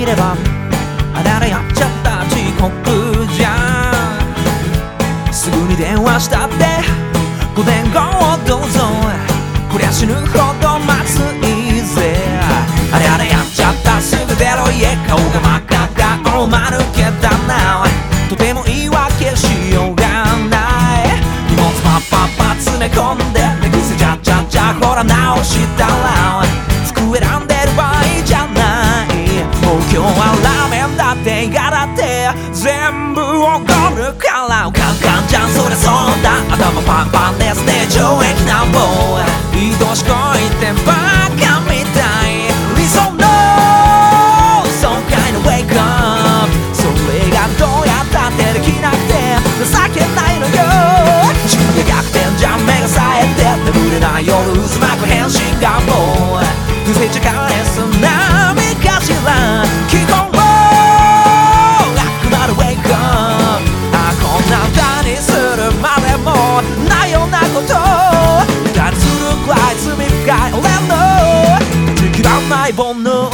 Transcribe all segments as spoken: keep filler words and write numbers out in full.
ればあれあれやっちゃった遅刻じゃん。すぐに電話したってごねんごをどうぞ、こりゃ死ぬほどまずいぜ。あれあれやっちゃったすぐ出ろ家、顔が真っ赤っか大丸けだな。とても言い訳しようがない。荷物パッパッパ詰め込んで寝癖ちゃっちゃっちゃほら直したら服選んでる場合じゃない。もう今日はラーメンだって映画だって全部おごるからカンカンじゃんそりゃそうだ。頭パンパンですね懲役なんぼいい年こいてバカみたい理想の爽快なウェイクアップ、それがどうやったってできなくて情けないのよ。昼夜逆転じゃん目が冴えて眠れない夜渦巻く変身願望伏せちゃかれそうな目かしら基本を楽なるウェイクアップ、あこんな歌にするまでもないようなこと二人するくらい罪深い俺の断ち切らない煩悩。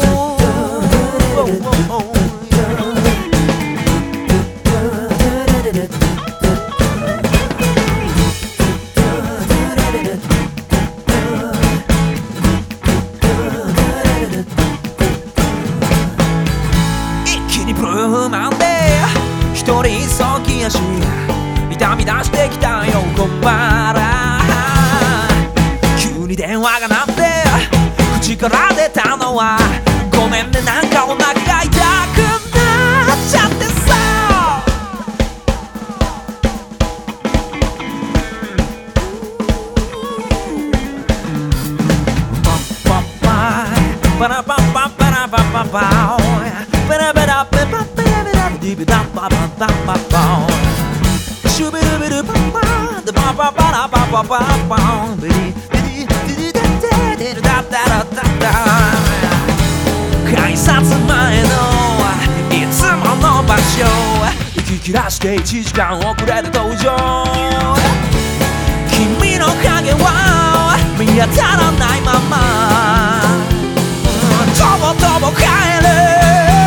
ブルーマンで一人急ぎ足痛み出してきた横腹、急に電話が鳴って口から出たのはごめんねなんかお腹が痛くなっちゃってさ。パッパッパパラパッパッパラパッパッパベラベラベラベラベラディビダンパパパパパシュビルビルパパデパパパラパパパパビリビリビリダダデルダダダダダ改札前のいつもの場所息切らしていちじかん遅れて登場。君の影は見当たらないままとぼとぼ帰る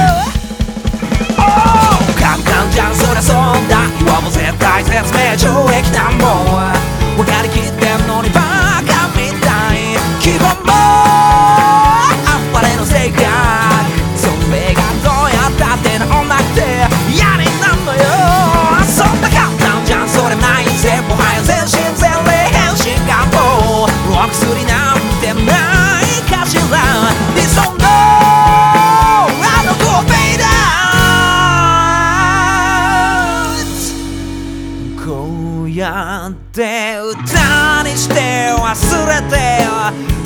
カンカンじゃんそりゃそうだ今も絶対説明懲役なんぼ分かりきってんのにバカみたい基本もあっぱれの性格それがどうやったって治んなくて嫌になんのよ。そんな簡単じゃんそれないぜもはや全身全霊変身願望お薬なんてないかしら理想のあのコペイだこうやって歌にして忘れて